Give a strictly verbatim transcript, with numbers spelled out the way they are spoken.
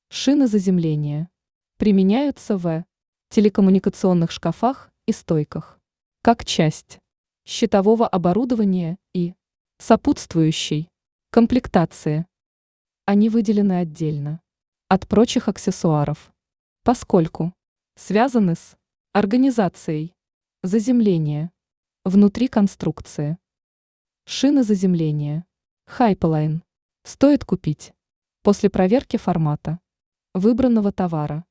Шины заземления. Применяются в телекоммуникационных шкафах и стойках, как часть щитового оборудования и сопутствующей комплектации. Они выделены отдельно от прочих аксессуаров, поскольку связаны с организацией заземления внутри конструкции. Шины заземления Hypoline стоит купить после проверки формата выбранного товара.